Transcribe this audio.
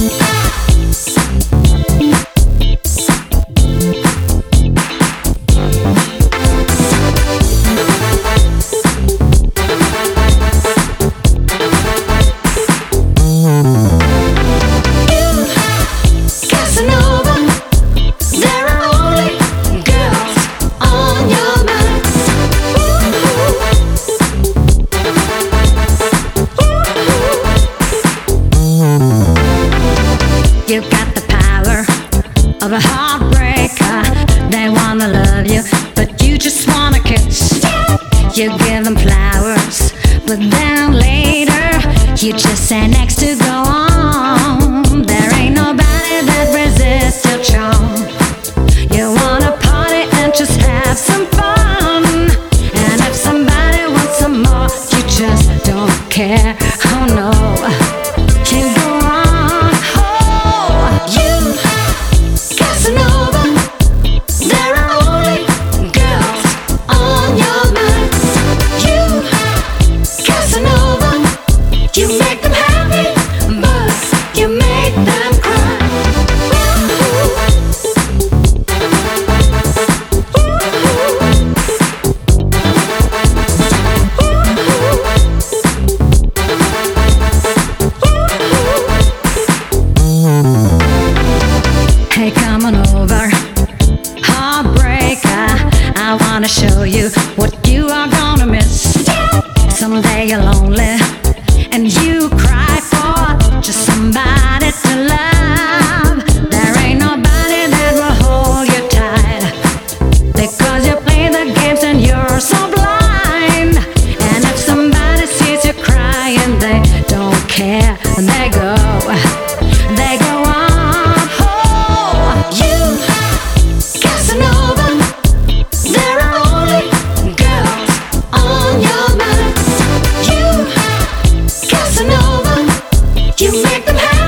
You got the power of a heartbreaker. They wanna love you, but you just wanna kiss. You give them flowers, but then later you just say next to go on. There ain't nobody that resists your charm. You wanna party and just have some fun. And if somebody wants some more, you just don't care. Oh no. You go on. Oh, you Casanova. There are only girls on your mind. You Casanova. You make them happy, but you make them cry. Hey, come on over, heartbreaker. I wanna show you what you are gonna miss. Someday you're lonely and you cry for just somebody to love. There ain't nobody that will hold you tight, because you play the games and you're so blind. And if somebody sees you crying, they don't care and they go on. Oh, you Casanova. There are only girls on your mind. You Casanova. You make them happy.